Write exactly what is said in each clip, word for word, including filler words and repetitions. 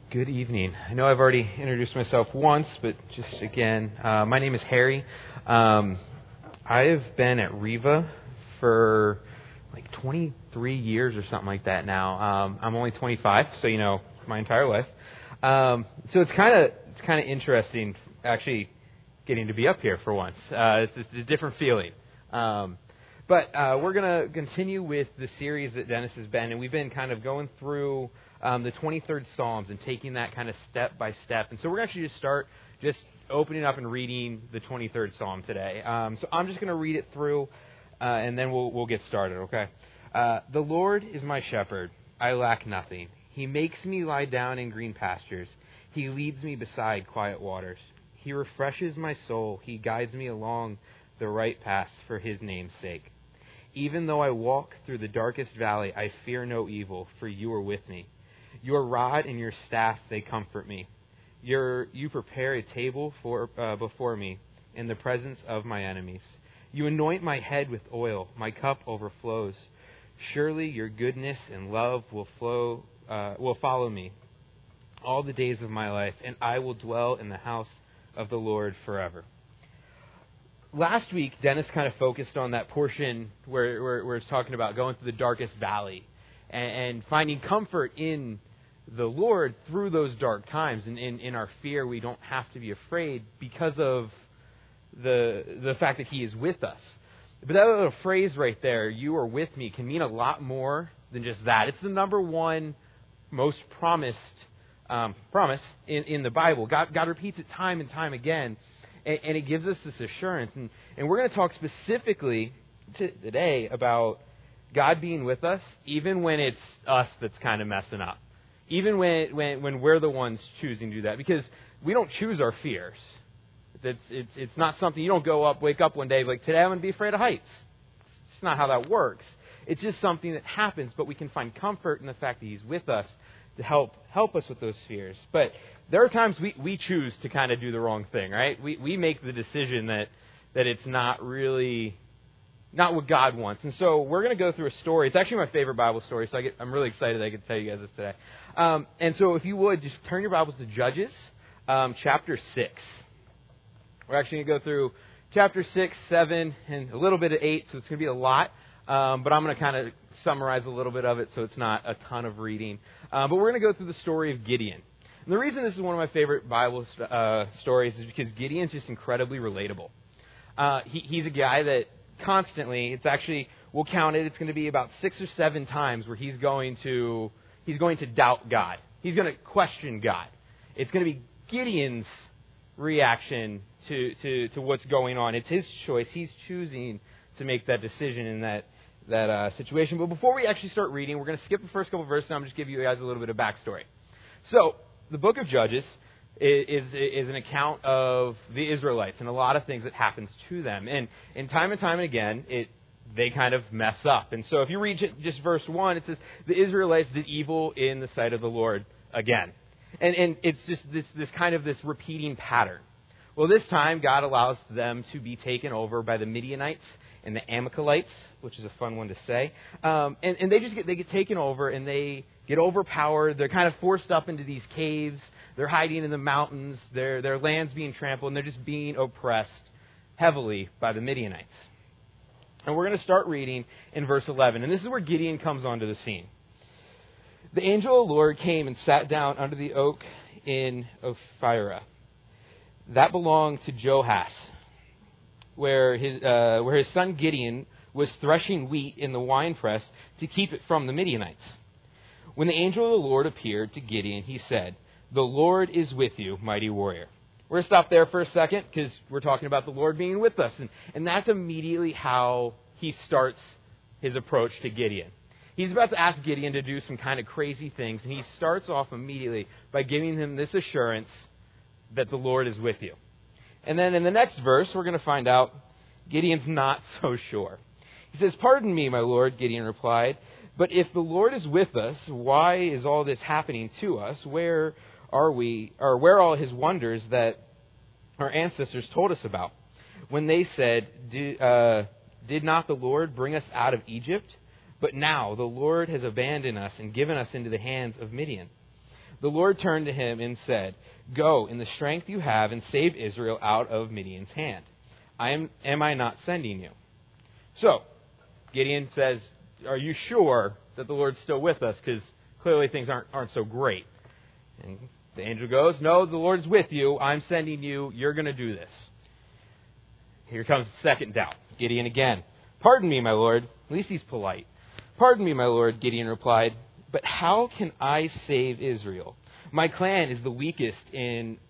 Good evening. I know I've already introduced myself once, but just again, uh, my name is Harry. Um, I've been at Riva for like twenty-three years or something like that now. Um, I'm only twenty-five, so you know, my entire life. Um, so it's kind of it's kind of interesting, actually, getting to be up here for once. Uh, it's, it's a different feeling. Um, but uh, we're going to continue with the series that Dennis has been, and we've been kind of going through Um, the twenty-third Psalms and taking that kind of step by step. And so we're actually just start just opening up and reading the twenty-third Psalm today. Um, so I'm just going to read it through, uh, and then we'll we'll get started. Okay. Uh, the Lord is my shepherd; I lack nothing. He makes me lie down in green pastures. He leads me beside quiet waters. He refreshes my soul. He guides me along the right paths for His name's sake. Even though I walk through the darkest valley, I fear no evil, for You are with me. Your rod and your staff, they comfort me. Your, you prepare a table for uh, before me in the presence of my enemies. You anoint my head with oil. My cup overflows. Surely your goodness and love will flow, uh, will follow me all the days of my life, and I will dwell in the house of the Lord forever. Last week, Dennis kind of focused on that portion where, where, where it's talking about going through the darkest valley and, and finding comfort in the Lord through those dark times. And in, in our fear, we don't have to be afraid because of the the fact that He is with us. But that little phrase right there, "you are with me," can mean a lot more than just that. It's the number one most promised um, promise in, in the Bible. God, God repeats it time and time again, and, and it gives us this assurance. And, and we're going to talk specifically to, today about God being with us, even when it's us that's kind of messing up. Even when, when when we're the ones choosing to do that. Because we don't choose our fears. It's, it's, it's not something, you don't go up, wake up one day like, today I'm going to be afraid of heights. It's not how that works. It's just something that happens, but we can find comfort in the fact that He's with us to help help us with those fears. But there are times we, we choose to kind of do the wrong thing, right? We we make the decision that, that it's not really... not what God wants. And so we're going to go through a story. It's actually my favorite Bible story, so I get, I'm really excited I can tell you guys this today. Um, and so if you would, just turn your Bibles to Judges, um, chapter six. We're actually going to go through chapter six, seven, and a little bit of eight, so it's going to be a lot. Um, but I'm going to kind of summarize a little bit of it so it's not a ton of reading. Uh, but we're going to go through the story of Gideon. And the reason this is one of my favorite Bible uh, stories is because Gideon's just incredibly relatable. Uh, he, he's a guy that constantly, it's actually, we'll count it, it's going to be about six or seven times where he's going to he's going to doubt God. He's going to question God. It's going to be Gideon's reaction to, to, to what's going on. It's his choice. He's choosing to make that decision in that, that uh, situation. But before we actually start reading, we're going to skip the first couple of verses, and I'm just give you guys a little bit of backstory. So, the book of Judges is is an account of the Israelites and a lot of things that happens to them. And, and time and time and again, it they kind of mess up. And so if you read just verse one, it says, the Israelites did evil in the sight of the Lord again. And and it's just this, this kind of this repeating pattern. Well, this time, God allows them to be taken over by the Midianites and the Amalekites, which is a fun one to say. Um, and, and they just get they get taken over and they get overpowered. They're kind of forced up into these caves. They're hiding in the mountains. Their their land's being trampled, and they're just being oppressed heavily by the Midianites. And we're going to start reading in verse eleven. And this is where Gideon comes onto the scene. The angel of the Lord came and sat down under the oak in Ophrah. That belonged to Joash, where his uh, where his son Gideon was threshing wheat in the winepress to keep it from the Midianites. When the angel of the Lord appeared to Gideon, he said, "The Lord is with you, mighty warrior." We're going to stop there for a second because we're talking about the Lord being with us. And, and that's immediately how he starts his approach to Gideon. He's about to ask Gideon to do some kind of crazy things. And he starts off immediately by giving him this assurance that the Lord is with you. And then in the next verse, we're going to find out Gideon's not so sure. He says, "Pardon me, my Lord," Gideon replied, "but if the Lord is with us, why is all this happening to us? Where are we, or where are all His wonders that our ancestors told us about when they said, did, uh, did not the Lord bring us out of Egypt? But now the Lord has abandoned us and given us into the hands of Midian. The Lord turned to him and said, "Go in the strength you have and save Israel out of Midian's hand. I am, am I not sending you?" So, Gideon says, "Are you sure that the Lord's still with us? Because clearly things aren't, aren't so great." And the angel goes, "No, the Lord's with you. I'm sending you. You're going to do this." Here comes the second doubt. Gideon again. "Pardon me, my Lord." At least he's polite. "Pardon me, my Lord," Gideon replied, "but how can I save Israel? My clan is the weakest in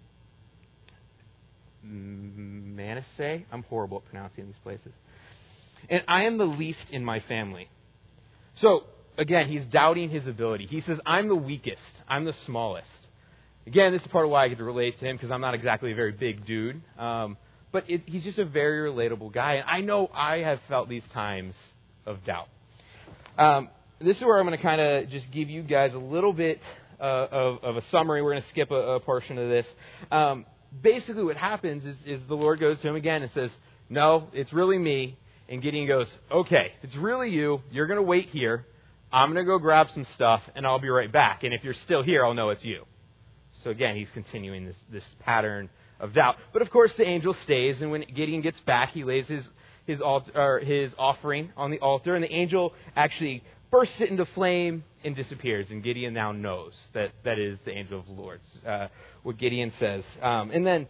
Manasseh." I'm horrible at pronouncing these places. "And I am the least in my family." So, again, he's doubting his ability. He says, "I'm the weakest. I'm the smallest." Again, this is part of why I get to relate to him, because I'm not exactly a very big dude. Um, but it, he's just a very relatable guy. And I know I have felt these times of doubt. Um, this is where I'm going to kind of just give you guys a little bit uh, of, of a summary. We're going to skip a, a portion of this. Um, basically what happens is, is the Lord goes to him again and says, "No, it's really me." And Gideon goes, "Okay, if it's really you, you're going to wait here. I'm going to go grab some stuff, and I'll be right back. And if you're still here, I'll know it's you." So again, he's continuing this, this pattern of doubt. But of course, the angel stays, and when Gideon gets back, he lays his his, altar, or his offering on the altar, and the angel actually bursts it into flame and disappears. And Gideon now knows that that is the angel of the Lord, uh, what Gideon says. Um, and then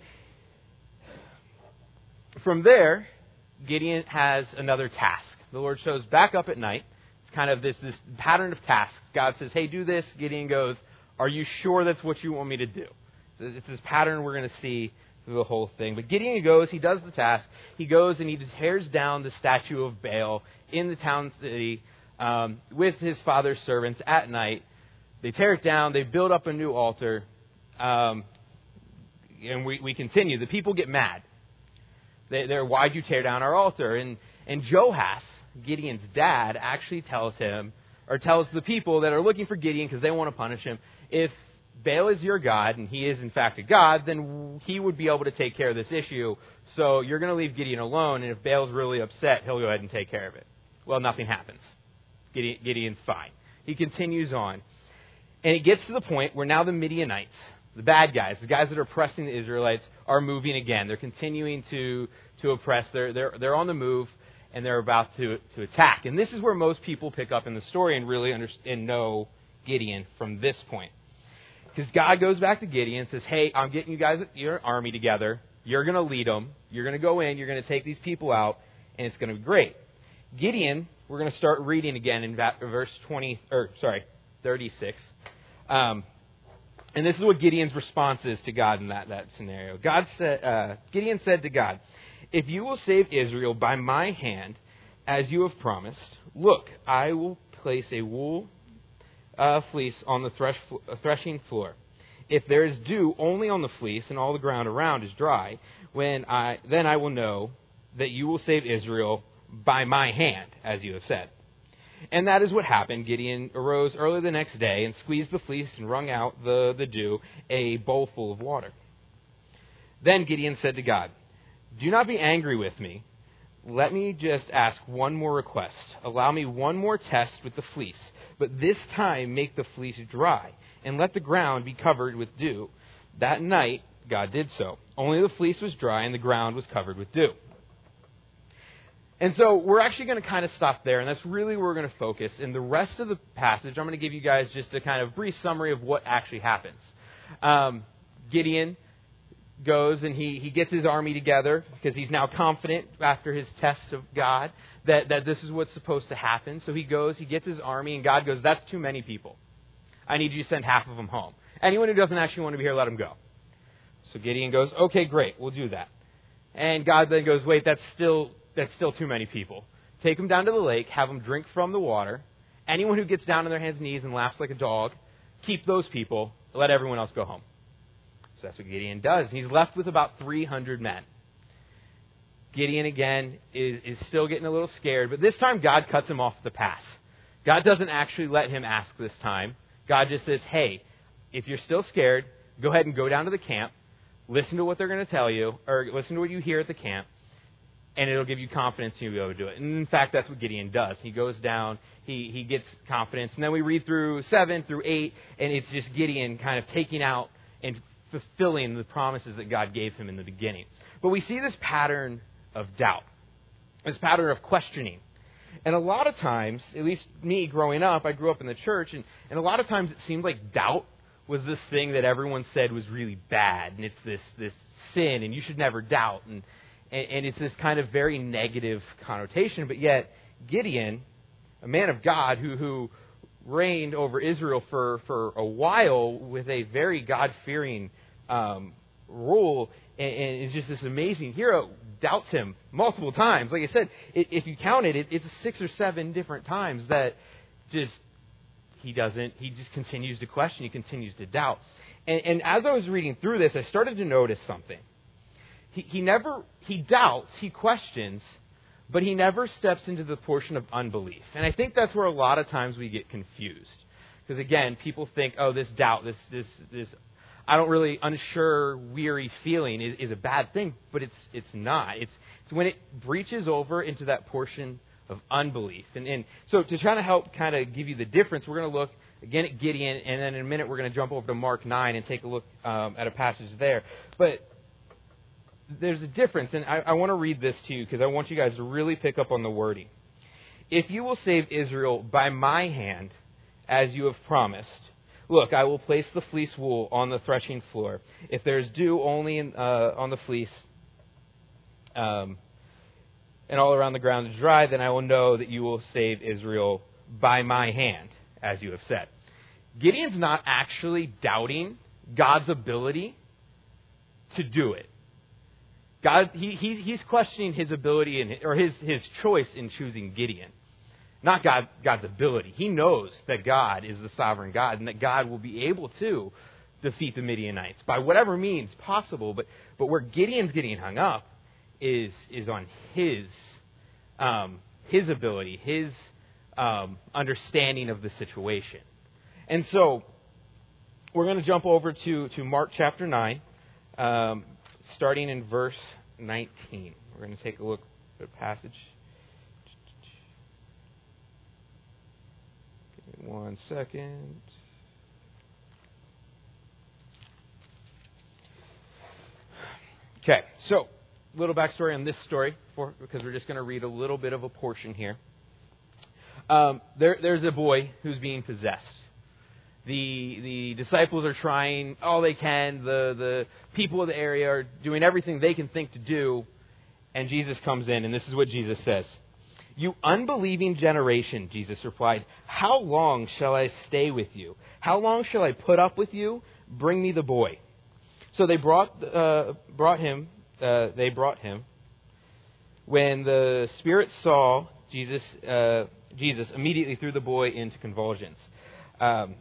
from there, Gideon has another task. The Lord shows back up at night. It's kind of this, this pattern of tasks. God says, "Hey, do this." Gideon goes, "Are you sure that's what you want me to do?" So it's this pattern we're going to see through the whole thing. But Gideon goes, he does the task. He goes and he tears down the statue of Baal in the town city um, with his father's servants at night. They tear it down. They build up a new altar. Um, and we, we continue. The people get mad. They, they're, "Why'd you tear down our altar?" And, and Joash, Gideon's dad, actually tells him, or tells the people that are looking for Gideon because they want to punish him, if Baal is your god, and he is in fact a god, then he would be able to take care of this issue. So you're going to leave Gideon alone, and if Baal's really upset, he'll go ahead and take care of it. Well, nothing happens. Gideon, Gideon's fine. He continues on. And it gets to the point where now the Midianites, the bad guys, the guys that are oppressing the Israelites, are moving again. They're continuing to, to oppress. They're, they're, they're on the move, and they're about to, to attack. And this is where most people pick up in the story and really understand and know Gideon from this point. Because God goes back to Gideon and says, "Hey, I'm getting you guys your army together. You're going to lead them. You're going to go in. You're going to take these people out, and it's going to be great." Gideon, we're going to start reading again in verse twenty, or sorry, thirty-six. Um, and this is what Gideon's response is to God in that, that scenario. God said, uh, Gideon said to God, "If you will save Israel by my hand, as you have promised, look, I will place a wool Uh, fleece on the thresh, uh, threshing floor. If there is dew only on the fleece and all the ground around is dry, when I then I will know that you will save Israel by my hand, as you have said." And that is what happened. Gideon arose early the next day and squeezed the fleece and wrung out the, the dew, a bowl full of water. Then Gideon said to God, "Do not be angry with me. Let me just ask one more request. Allow me one more test with the fleece, but this time make the fleece dry, and let the ground be covered with dew." That night, God did so. Only the fleece was dry, and the ground was covered with dew. And so we're actually going to kind of stop there, and that's really where we're going to focus. In the rest of the passage, I'm going to give you guys just a kind of brief summary of what actually happens. Um, Gideon goes and he, he gets his army together because he's now confident after his test of God that, that this is what's supposed to happen. So he goes, he gets his army, and God goes, "That's too many people. I need you to send half of them home. Anyone who doesn't actually want to be here, let them go." So Gideon goes, "Okay, great, we'll do that." And God then goes, "Wait, that's still that's still too many people. Take them down to the lake, have them drink from the water. Anyone who gets down on their hands and knees and laughs like a dog, keep those people, let everyone else go home." So that's what Gideon does. He's left with about three hundred men. Gideon, again, is, is still getting a little scared, but this time God cuts him off the pass. God doesn't actually let him ask this time. God just says, "Hey, if you're still scared, go ahead and go down to the camp, listen to what they're going to tell you, or listen to what you hear at the camp, and it'll give you confidence and you'll be able to do it. And in fact, that's what Gideon does. He goes down, he, he gets confidence, and then we read through seven through eight, and it's just Gideon kind of taking out and fulfilling the promises that God gave him in the beginning. But we see this pattern of doubt, this pattern of questioning. And a lot of times, at least me growing up, I grew up in the church, and, and a lot of times it seemed like doubt was this thing that everyone said was really bad, and it's this this sin, and you should never doubt, and, and, and it's this kind of very negative connotation. But yet, Gideon, a man of God who, who reigned over Israel for, for a while with a very God-fearing um, rule, and, and is just this amazing hero, doubts him multiple times. Like I said, if you count it, it's six or seven different times that just he doesn't, he just continues to question, he continues to doubt. And, and as I was reading through this, I started to notice something. He, he never, he doubts, he questions, but he never steps into the portion of unbelief. And I think that's where a lot of times we get confused. Because again, people think, oh, this doubt, this, this, this, I don't really unsure, weary feeling is, is a bad thing, but it's it's not. It's it's when it breaches over into that portion of unbelief. And, and so to try to help kind of give you the difference, we're going to look again at Gideon, and then in a minute we're going to jump over to Mark nine and take a look um, at a passage there. But there's a difference, and I, I want to read this to you because I want you guys to really pick up on the wording. If you will save Israel by my hand, as you have promised, look, I will place the fleece wool on the threshing floor. If there is dew only in, uh, on the fleece um, and all around the ground is dry, then I will know that you will save Israel by my hand, as you have said. Gideon's not actually doubting God's ability to do it. God, he, he he's questioning his ability in, or his his choice in choosing Gideon. Not God, God's ability. He knows that God is the sovereign God and that God will be able to defeat the Midianites by whatever means possible. But but where Gideon's getting hung up is is on his um, his ability, his um, understanding of the situation. And so we're going to jump over to, to Mark chapter nine, um, starting in verse nineteen. We're going to take a look at a passage. One second. Okay, so a little backstory on this story, for, because we're just going to read a little bit of a portion here. Um, there, there's a boy who's being possessed. The the disciples are trying all they can. The the people of the area are doing everything they can think to do, and Jesus comes in, and this is what Jesus says. You unbelieving generation, Jesus replied, how long shall I stay with you? How long shall I put up with you? Bring me the boy. So they brought uh, brought him. Uh, they brought him. When the spirit saw Jesus, uh, Jesus immediately threw the boy into convulsions. Um,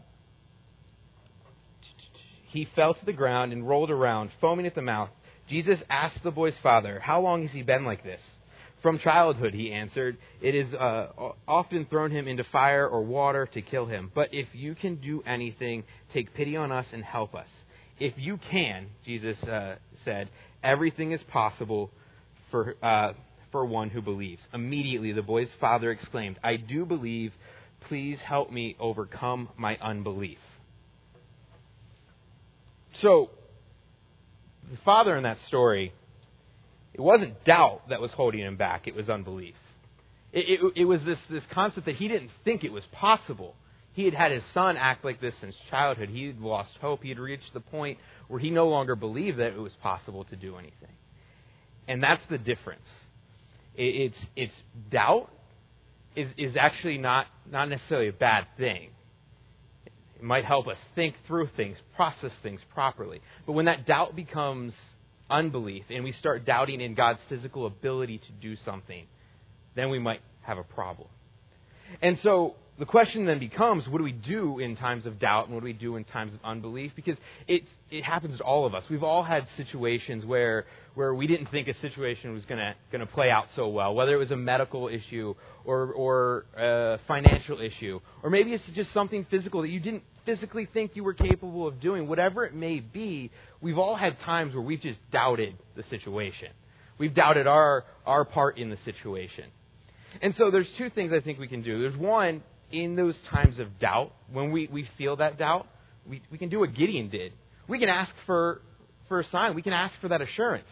he fell to the ground and rolled around, foaming at the mouth. Jesus asked the boy's father, how long has he been like this? From childhood, he answered. It has uh, often thrown him into fire or water to kill him. But if you can do anything, take pity on us and help us. If you can, Jesus uh, said, everything is possible for uh, for one who believes. Immediately, the boy's father exclaimed, I do believe. Please help me overcome my unbelief. So, the father in that story, it wasn't doubt that was holding him back. It was unbelief. It, it, it was this, this concept that he didn't think it was possible. He had had his son act like this since childhood. He had lost hope. He had reached the point where he no longer believed that it was possible to do anything. And that's the difference. It, it's it's doubt is, is actually not, not necessarily a bad thing. It might help us think through things, process things properly. But when that doubt becomes unbelief and we start doubting in God's physical ability to do something, then we might have a problem. And so the question then becomes, what do we do in times of doubt and what do we do in times of unbelief? Because it it happens to all of us. We've all had situations where where we didn't think a situation was going to going to play out so well, whether it was a medical issue or or a financial issue, or maybe it's just something physical that you didn't physically think you were capable of doing. Whatever it may be, we've all had times where we've just doubted the situation. We've doubted our, our part in the situation. And so there's two things I think we can do. There's one, in those times of doubt, when we, we feel that doubt, we, we can do what Gideon did. We can ask for, for a sign. We can ask for that assurance.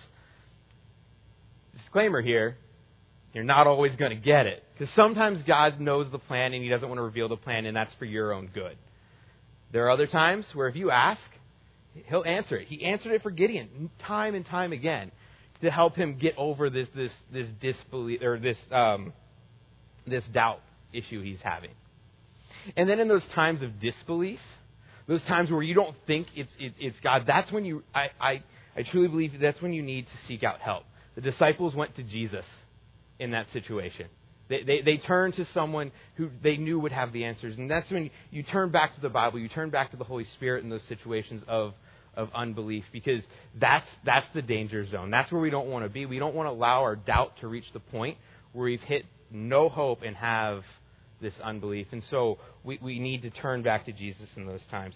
Disclaimer here, you're not always going to get it. Because sometimes God knows the plan and He doesn't want to reveal the plan, and that's for your own good. There are other times where if you ask, He'll answer it. He answered it for Gideon time and time again to help him get over this this this disbelief or this um, this doubt issue he's having. And then in those times of disbelief, those times where you don't think it's it, it's God, that's when you I, I I truly believe that's when you need to seek out help. The disciples went to Jesus in that situation. They, they they turned to someone who they knew would have the answers. And that's when you turn back to the Bible, you turn back to the Holy Spirit in those situations of, of unbelief, because that's that's the danger zone. That's where we don't want to be. We don't want to allow our doubt to reach the point where we've hit no hope and have this unbelief. And so we, we need to turn back to Jesus in those times.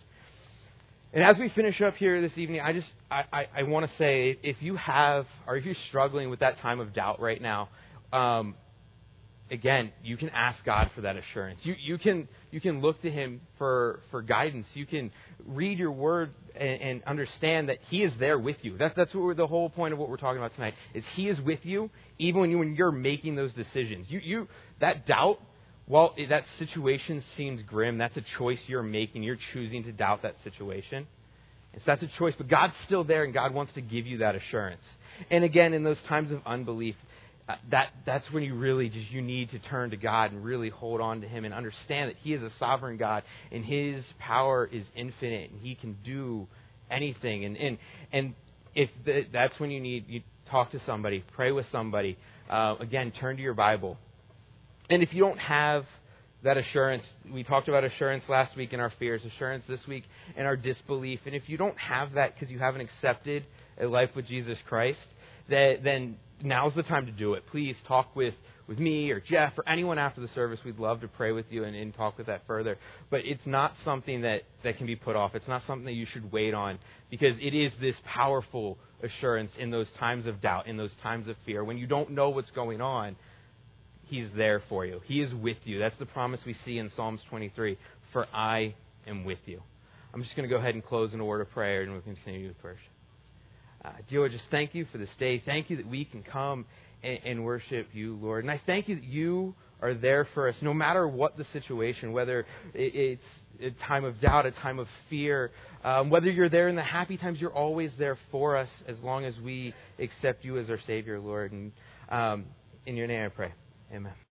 And as we finish up here this evening, I just I, I, I want to say, if you have, or if you're struggling with that time of doubt right now, um, again, you can ask God for that assurance. You you can you can look to Him for, for guidance. You can read your Word and, and understand that He is there with you. That's that's what we're, the whole point of what we're talking about tonight is He is with you even when you when you're making those decisions. You you that doubt, while that situation seems grim, that's a choice you're making. You're choosing to doubt that situation. And so that's a choice, but God's still there, and God wants to give you that assurance. And again, in those times of unbelief, Uh, that that's when you really just you need to turn to God and really hold on to Him and understand that He is a sovereign God and His power is infinite and He can do anything. And and and if the, that's when you need you talk to somebody, pray with somebody. Uh, again, turn to your Bible. And if you don't have that assurance, we talked about assurance last week in our fears, assurance this week in our disbelief. And if you don't have that because you haven't accepted a life with Jesus Christ, that then now's the time to do it. Please talk with, with me or Jeff or anyone after the service. We'd love to pray with you and, and talk with that further. But it's not something that, that can be put off. It's not something that you should wait on, because it is this powerful assurance in those times of doubt, in those times of fear. When you don't know what's going on, He's there for you. He is with you. That's the promise we see in Psalms twenty-three. For I am with you. I'm just going to go ahead and close in a word of prayer, and we'll continue with worship. Uh, dear Lord, just thank you for this day. Thank you that we can come and, and worship you, Lord. And I thank you that you are there for us, no matter what the situation, whether it's a time of doubt, a time of fear, um, whether you're there in the happy times, you're always there for us as long as we accept you as our Savior, Lord. And um, in your name I pray. Amen.